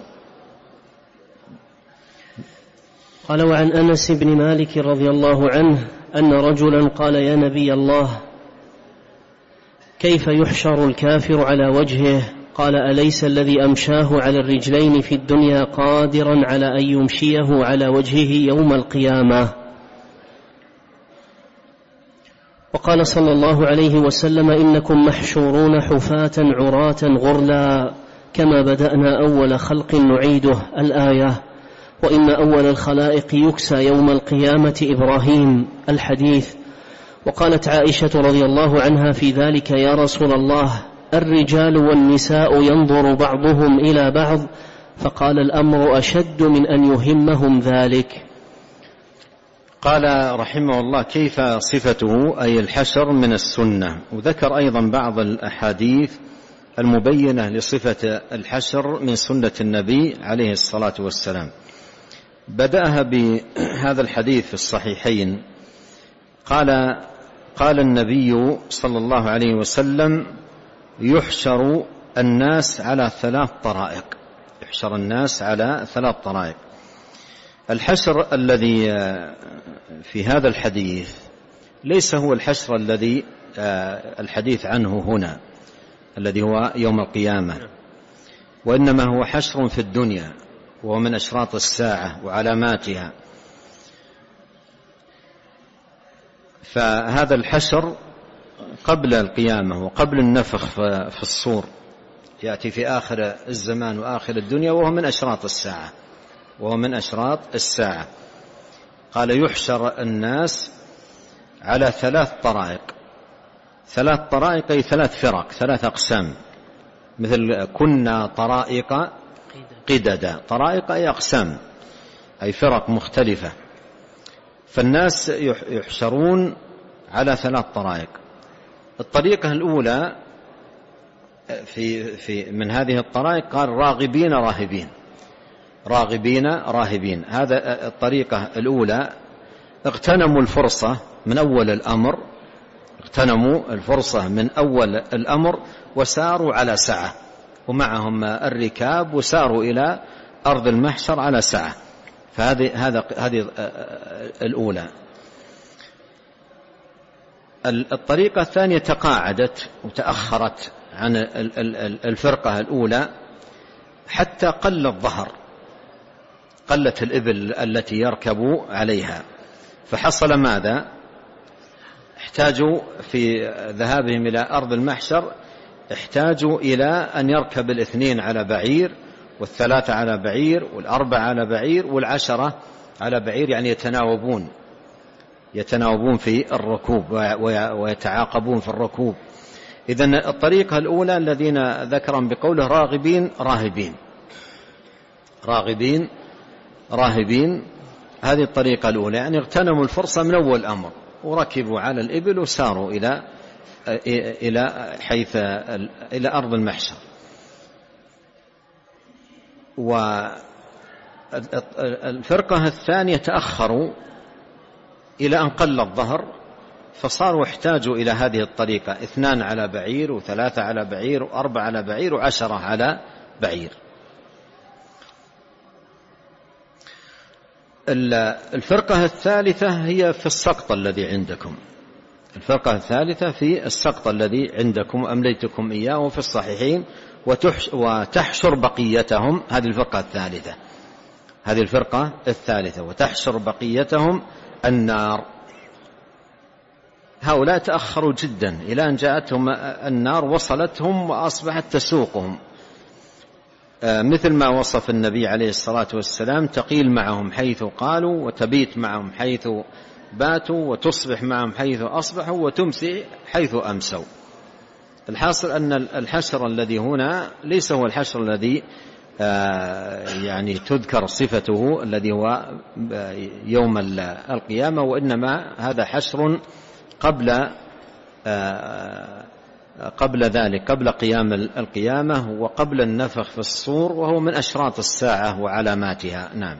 قال: وعن أنس بن مالك رضي الله عنه أن رجلا قال: يا نبي الله، كيف يحشر الكافر على وجهه؟ قال: أليس الذي أمشاه على الرجلين في الدنيا قادرا على أن يمشيه على وجهه يوم القيامة؟ وقال صلى الله عليه وسلم: إنكم محشورون حفاة عراة غرلا كما بدأنا أول خلق نعيده، الآية. وإن أول الخلائق يكسى يوم القيامة إبراهيم، الحديث. وقالت عائشة رضي الله عنها في ذلك: يا رسول الله، الرجال والنساء ينظر بعضهم إلى بعض، فقال: الأمر أشد من أن يهمهم ذلك. قال رحمه الله: كيف صفته أي الحشر من السنة. وذكر أيضا بعض الأحاديث المبينة لصفة الحشر من سنة النبي عليه الصلاة والسلام. بدأها بهذا الحديث في الصحيحين، قال قال النبي صلى الله عليه وسلم: يحشر الناس على ثلاث طرائق. يحشر الناس على ثلاث طرائق. الحشر الذي في هذا الحديث ليس هو الحشر الذي الحديث عنه هنا الذي هو يوم القيامة، وإنما هو حشر في الدنيا، وهو من أشراط الساعة وعلاماتها. فهذا الحشر قبل القيامة وقبل النفخ في الصور، يأتي في آخر الزمان وآخر الدنيا، وهو من أشراط الساعة وهو من أشراط الساعة. قال: يحشر الناس على ثلاث طرائق. ثلاث طرائق أي ثلاث فرق، ثلاث أقسام، مثل كنا طرائق قددا. طرائق أي أقسام، أي فرق مختلفة. فالناس يحشرون على ثلاث طرائق. الطريقة الأولى في في من هذه الطرائق قال: راغبين راهبين. راغبين راهبين، هذا الطريقة الأولى. اغتنموا الفرصة من أول الأمر، اغتنموا الفرصة من أول الأمر وساروا على سعة، ومعهم الركاب، وساروا إلى أرض المحشر على سعة. فهذه هذا هذه الأولى. الطريقة الثانية تقاعدت وتأخرت عن الفرقة الأولى حتى قل الظهر، قلت الإبل التي يركب عليها. فحصل ماذا؟ احتاجوا في ذهابهم إلى أرض المحشر، احتاجوا إلى أن يركب الاثنين على بعير، والثلاثة على بعير، والأربعة على بعير، والعشرة على بعير، يعني يتناوبون يتناوبون في الركوب ويتعاقبون في الركوب. إذن الطريقة الأولى الذين ذكرهم بقوله راغبين راهبين. راغبين راهبين. هذه الطريقة الأولى، يعني اغتنموا الفرصة من أول الأمر وركبوا على الإبل وساروا إلى إلى حيث إلى أرض المحشر. والفرقة الثانية تأخروا إلى أن قل الظهر، فصاروا احتاجوا إلى هذه الطريقة، اثنان على بعير وثلاثة على بعير وأربعة على بعير وعشرة على بعير. الفرقة الثالثة هي في السقط الذي عندكم، الفرقة الثالثة في السقط الذي عندكم أمليتكم إياه في الصحيحين، وتحشر بقيتهم. هذه الفرقة الثالثة، هذه الفرقة الثالثة وتحشر بقيتهم النار. هؤلاء تأخروا جدا إلى أن جاءتهم النار وصلتهم وأصبحت تسوقهم، مثل ما وصف النبي عليه الصلاة والسلام: تقيل معهم حيث قالوا، وتبيت معهم حيث باتوا، وتصبح معهم حيث أصبحوا، وتمسي حيث أمسوا. الحاصل أن الحشر الذي هنا ليس هو الحشر الذي يعني تذكر صفته الذي هو يوم القيامة، وإنما هذا حشر قبل قبل ذلك، قبل قيام القيامة وقبل النفخ في الصور، وهو من أشراط الساعة وعلاماتها. نعم.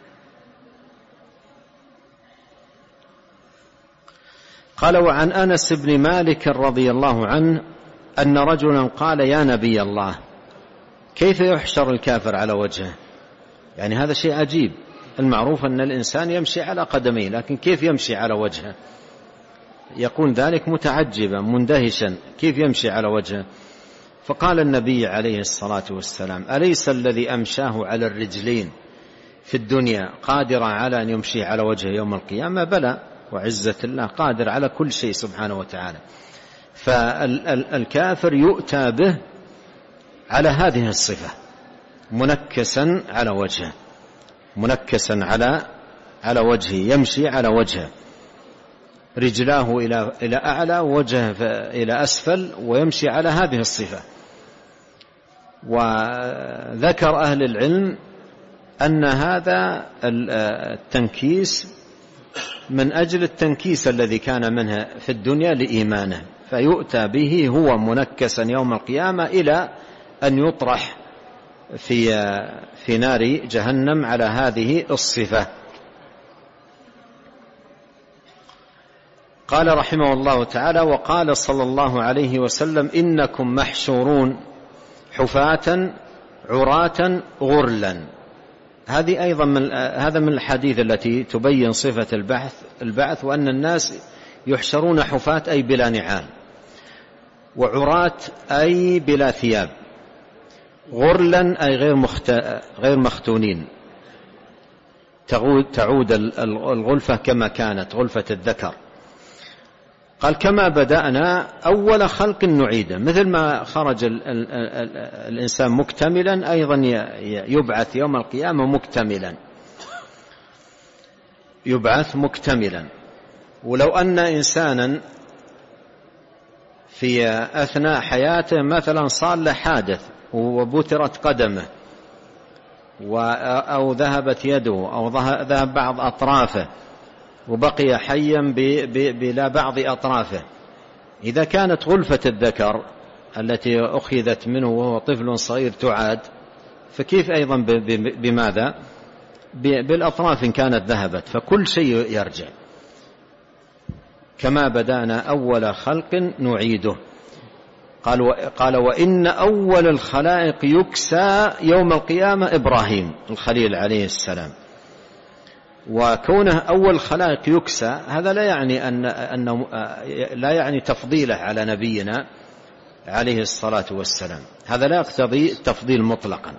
قال: وعن أنس بن مالك رضي الله عنه أن رجلا قال: يا نبي الله، كيف يحشر الكافر على وجهه؟ يعني هذا شيء عجيب، المعروف أن الإنسان يمشي على قدميه، لكن كيف يمشي على وجهه؟ يكون ذلك متعجبا مندهشا، كيف يمشي على وجهه؟ فقال النبي عليه الصلاة والسلام: أليس الذي أمشاه على الرجلين في الدنيا قادر على أن يمشي على وجهه يوم القيامة؟ بلى، وعزة الله قادر على كل شيء سبحانه وتعالى. فالكافر يؤتى به على هذه الصفة، منكسا على وجهه، منكسا على على وجهه، يمشي على وجهه، رجلاه إلى إلى أعلى ووجهه إلى أسفل، ويمشي على هذه الصفة. وذكر أهل العلم أن هذا التنكيس من أجل التنكيس الذي كان منه في الدنيا لإيمانه، فيؤتى به هو منكسا يوم القيامة إلى أن يطرح في في نار جهنم على هذه الصفة. قال رحمه الله تعالى: وقال صلى الله عليه وسلم: إنكم محشورون حفاة عراة غرلا. هذه أيضا من هذا من الحديث التي تبين صفة البعث البعث وأن الناس يحشرون حفاة أي بلا نعال، وعراة أي بلا ثياب، غرلا أي غير مخت... غير مختونين، تعود تعود الغلفة كما كانت غلفة الذكر. قال: كما بدأنا أول خلق نعيده، مثل ما خرج ال ال ال الإنسان مكتملا أيضا يبعث يوم القيامة مكتملا، يبعث مكتملا. ولو أن إنسانا في أثناء حياته مثلا صار له حادث وبترت قدمه أو ذهبت يده أو ذهب بعض أطرافه وبقي حيا بلا بعض أطرافه، إذا كانت غلفة الذكر التي أخذت منه وهو طفل صغير تعاد، فكيف أيضا بماذا؟ بالأطراف إن كانت ذهبت، فكل شيء يرجع. كما بدأنا أول خلق نعيده. قال, قال: وإن أول الخلائق يكسى يوم القيامة إبراهيم الخليل عليه السلام. وكونه أول خلائق يكسى هذا لا يعني أن أنه لا يعني تفضيله على نبينا عليه الصلاة والسلام، هذا لا يقتضي التفضيل مطلقا.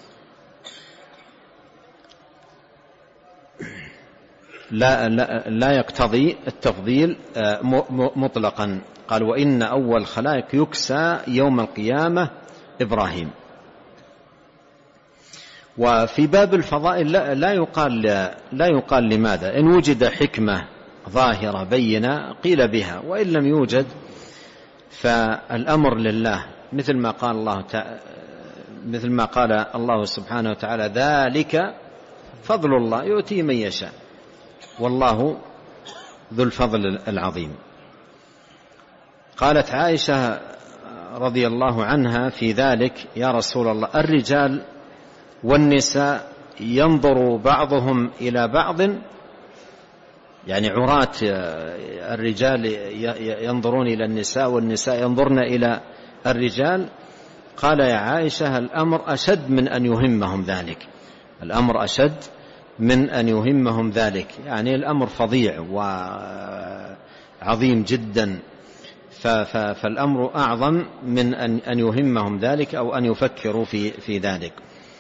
لا, لا, لا يقتضي التفضيل مطلقا. قال: وإن أول خلائق يكسى يوم القيامة إبراهيم. وفي باب الفضائل لا, لا يقال لا يقال لماذا، إن وجد حكمة ظاهرة بينة قيل بها، وإن لم يوجد فالأمر لله، مثل ما قال الله مثل ما قال الله سبحانه وتعالى: ذلك فضل الله يؤتيه من يشاء، والله ذو الفضل العظيم. قالت عائشة رضي الله عنها في ذلك: يا رسول الله، الرجال والنساء ينظر بعضهم إلى بعض، يعني عراة الرجال ينظرون إلى النساء والنساء ينظرن إلى الرجال. قال: يا عائشة، الأمر أشد من أن يهمهم ذلك، الأمر أشد من أن يهمهم ذلك، يعني الأمر فظيع وعظيم جدا، فالأمر أعظم من أن يهمهم ذلك أو أن يفكروا في في ذلك.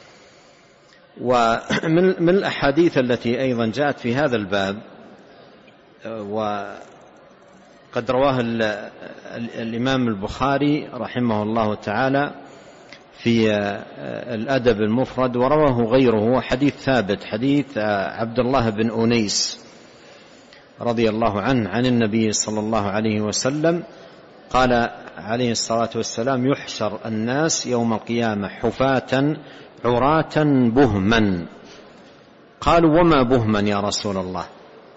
ومن الأحاديث التي أيضا جاءت في هذا الباب، وقد رواه الإمام البخاري رحمه الله تعالى في الأدب المفرد، ورواه غيره، حديث ثابت، حديث عبد الله بن أنيس رضي الله عنه عن النبي صلى الله عليه وسلم قال عليه الصلاة والسلام: يحشر الناس يوم القيامة حفاة عراة بهما. قالوا: وما بهما يا رسول الله؟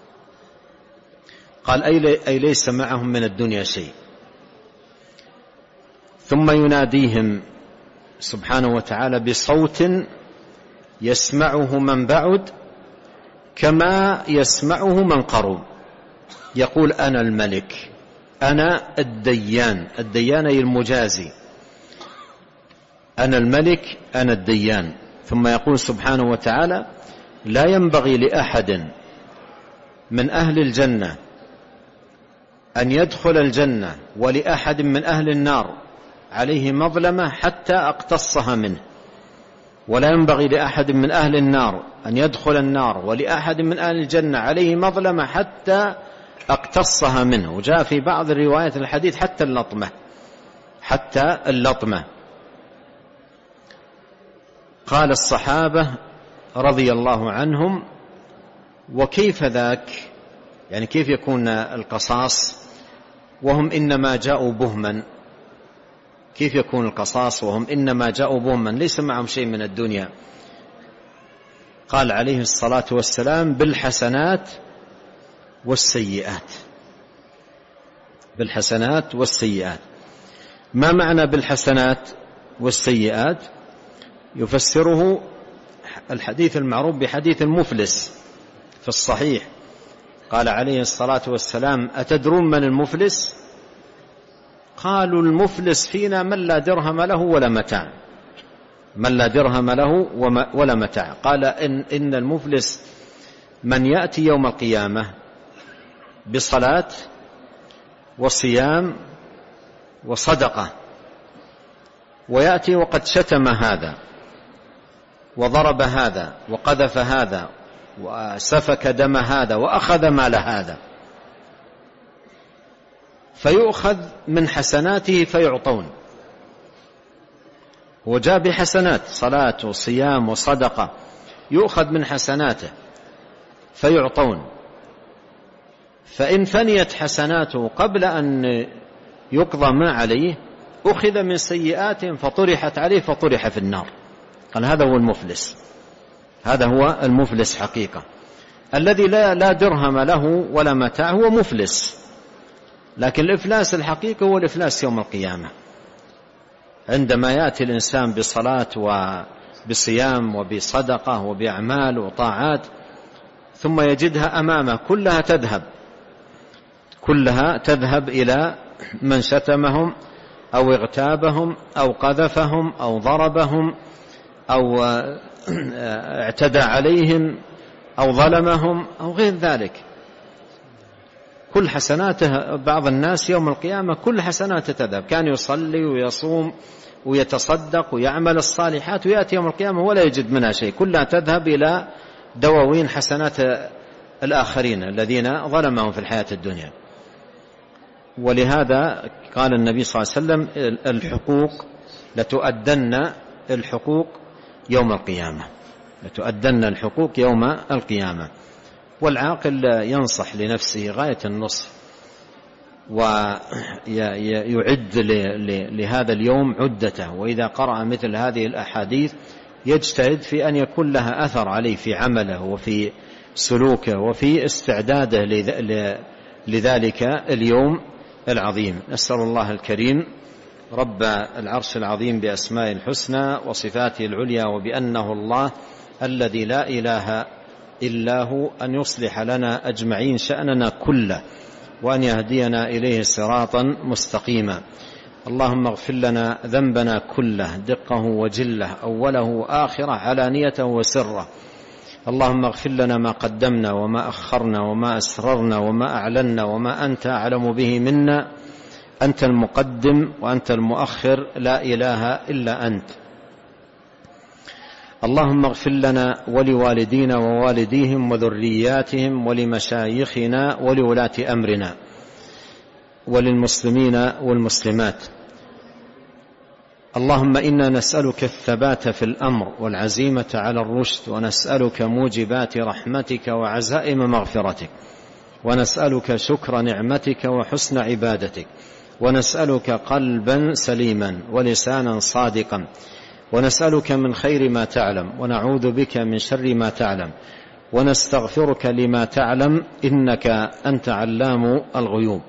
قال: أي ليس معهم من الدنيا شيء. ثم يناديهم سبحانه وتعالى بصوت يسمعه من بعد كما يسمعه من قرب، يقول: أنا الملك، أنا الديان. الديان أي المجازي، أنا الملك، أنا الديان. ثم يقول سبحانه وتعالى: لا ينبغي لأحد من أهل الجنة أن يدخل الجنة ولأحد من أهل النار عليه مظلمة حتى أقتصها منه، ولا ينبغي لأحد من أهل النار أن يدخل النار ولأحد من أهل الجنة عليه مظلمة حتى أقتصها منه. وجاء في بعض الروايات الحديث حتى اللطمة، حتى اللطمة. قال الصحابة رضي الله عنهم: وكيف ذاك؟ يعني كيف يكون القصاص وهم إنما جاءوا بهما؟ كيف يكون القصاص وهم إنما جاءوا بهما ليس معهم شيء من الدنيا؟ قال عليه الصلاة والسلام: بالحسنات والسيئات. بالحسنات والسيئات. ما معنى بالحسنات والسيئات؟ يفسره الحديث المعروف بحديث المفلس في الصحيح. قال عليه الصلاة والسلام: أتدرون من المفلس؟ قالوا: المفلس فينا من لا درهم له ولا متاع. من لا درهم له ولا متاع. قال: إن, إن المفلس من يأتي يوم القيامة بصلاة وصيام وصدقة، ويأتي وقد شتم هذا وضرب هذا وقذف هذا وسفك دم هذا وأخذ مال هذا، فيؤخذ من حسناته فيعطون. هو جاء بحسنات، صلاة وصيام وصدقة، يؤخذ من حسناته فيعطون. فإن فنيت حسناته قبل أن يقضى ما عليه أخذ من سيئاتهم فطرحت عليه فطرح في النار. قال: هذا هو المفلس، هذا هو المفلس حقيقة. الذي لا, لا درهم له ولا متاع هو مفلس، لكن الإفلاس الحقيقي هو الإفلاس يوم القيامة، عندما يأتي الإنسان بصلاة وبصيام وبصدقة وبأعمال وطاعات ثم يجدها أمامه كلها تذهب كلها تذهب إلى من شتمهم أو اغتابهم أو قذفهم أو ضربهم أو اعتدى عليهم أو ظلمهم أو غير ذلك. كل حسناته، بعض الناس يوم القيامة كل حسناته تذهب، كان يصلي ويصوم ويتصدق ويعمل الصالحات ويأتي يوم القيامة ولا يجد منها شيء، كلها تذهب إلى دواوين حسنات الآخرين الذين ظلمهم في الحياة الدنيا. ولهذا قال النبي صلى الله عليه وسلم: الحقوق لتؤدن الحقوق يوم القيامة، لتؤدن الحقوق يوم القيامة. والعاقل ينصح لنفسه غاية النصح ويعد لهذا اليوم عدته، وإذا قرأ مثل هذه الأحاديث يجتهد في أن يكون لها أثر عليه في عمله وفي سلوكه وفي استعداده لذلك اليوم العظيم. نسأل الله الكريم رب العرش العظيم بأسماء الحسنى وصفاته العليا وبأنه الله الذي لا إله إلا هو أن يصلح لنا أجمعين شأننا كله وأن يهدينا إليه صراطا مستقيما. اللهم اغفر لنا ذنبنا كله دقه وجله أوله وآخره علانيته وسره. اللهم اغفر لنا ما قدمنا وما أخرنا وما أسررنا وما أعلنا وما أنت أعلم به منا. أنت المقدم وأنت المؤخر لا إله إلا أنت. اللهم اغفر لنا ولوالدينا ووالديهم وذرياتهم ولمشايخنا ولولاة أمرنا وللمسلمين والمسلمات. اللهم إنا نسألك الثبات في الأمر والعزيمة على الرشد ونسألك موجبات رحمتك وعزائم مغفرتك ونسألك شكر نعمتك وحسن عبادتك ونسألك قلبا سليما ولسانا صادقا ونسألك من خير ما تعلم ونعوذ بك من شر ما تعلم ونستغفرك لما تعلم إنك أنت علام الغيوب.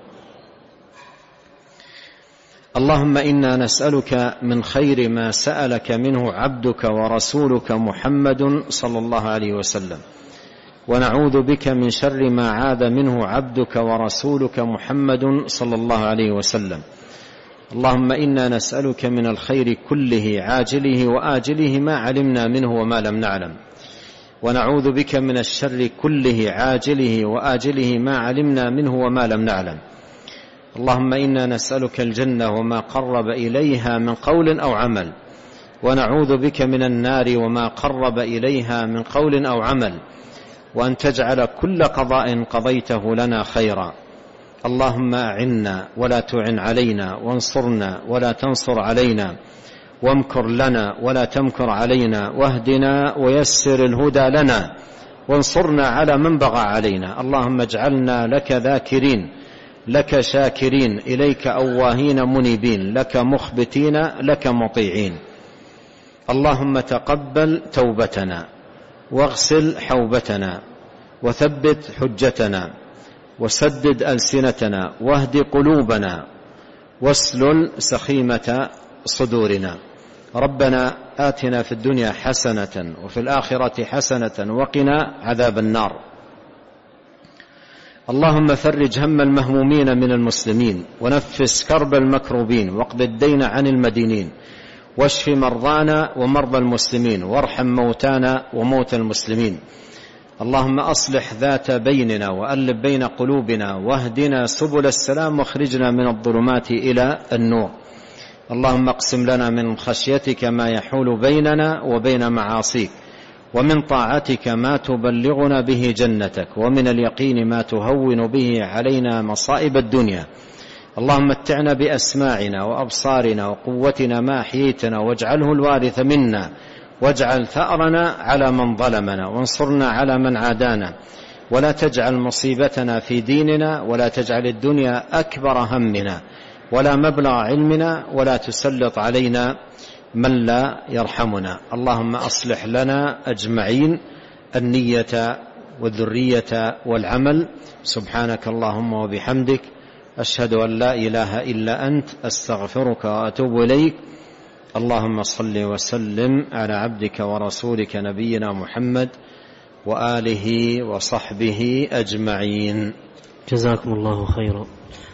اللهم إنا نسألك من خير ما سألك منه عبدك ورسولك محمد صلى الله عليه وسلم ونعوذ بك من شر ما عاذ منه عبدك ورسولك محمد صلى الله عليه وسلم. اللهم إنا نسألك من الخير كله عاجله وآجله ما علمنا منه وما لم نعلم ونعوذ بك من الشر كله عاجله وآجله ما علمنا منه وما لم نعلم. اللهم إنا نسألك الجنة وما قرب إليها من قول أو عمل ونعوذ بك من النار وما قرب إليها من قول أو عمل وأن تجعل كل قضاء قضيته لنا خيرا. اللهم أعنا ولا تعن علينا وانصرنا ولا تنصر علينا وامكر لنا ولا تمكر علينا واهدنا ويسر الهدى لنا وانصرنا على من بغى علينا. اللهم اجعلنا لك ذاكرين لك شاكرين إليك أواهين منيبين لك مخبتين لك مطيعين. اللهم تقبل توبتنا واغسل حوبتنا وثبت حجتنا وسدد ألسنتنا واهد قلوبنا واسلل سخيمة صدورنا. ربنا آتنا في الدنيا حسنة وفي الآخرة حسنة وقنا عذاب النار. اللهم فرج هم المهمومين من المسلمين ونفس كرب المكروبين واقض الدين عن المدينين واشف مرضانا ومرضى المسلمين وارحم موتانا وموتى المسلمين. اللهم أصلح ذات بيننا وألف بين قلوبنا واهدنا سبل السلام واخرجنا من الظلمات إلى النور. اللهم اقسم لنا من خشيتك ما يحول بيننا وبين معاصيك ومن طاعتك ما تبلغنا به جنتك ومن اليقين ما تهون به علينا مصائب الدنيا. اللهم متعنا بأسماعنا وأبصارنا وقوتنا ما أحييتنا واجعله الوارث منا واجعل ثأرنا على من ظلمنا وانصرنا على من عادانا ولا تجعل مصيبتنا في ديننا ولا تجعل الدنيا أكبر همنا ولا مبلغ علمنا ولا تسلط علينا من لا يرحمنا. اللهم أصلح لنا أجمعين النية والذرية والعمل. سبحانك اللهم وبحمدك أشهد أن لا إله إلا أنت أستغفرك وأتوب إليك. اللهم صل وسلم على عبدك ورسولك نبينا محمد وآله وصحبه أجمعين. جزاكم الله خيرا.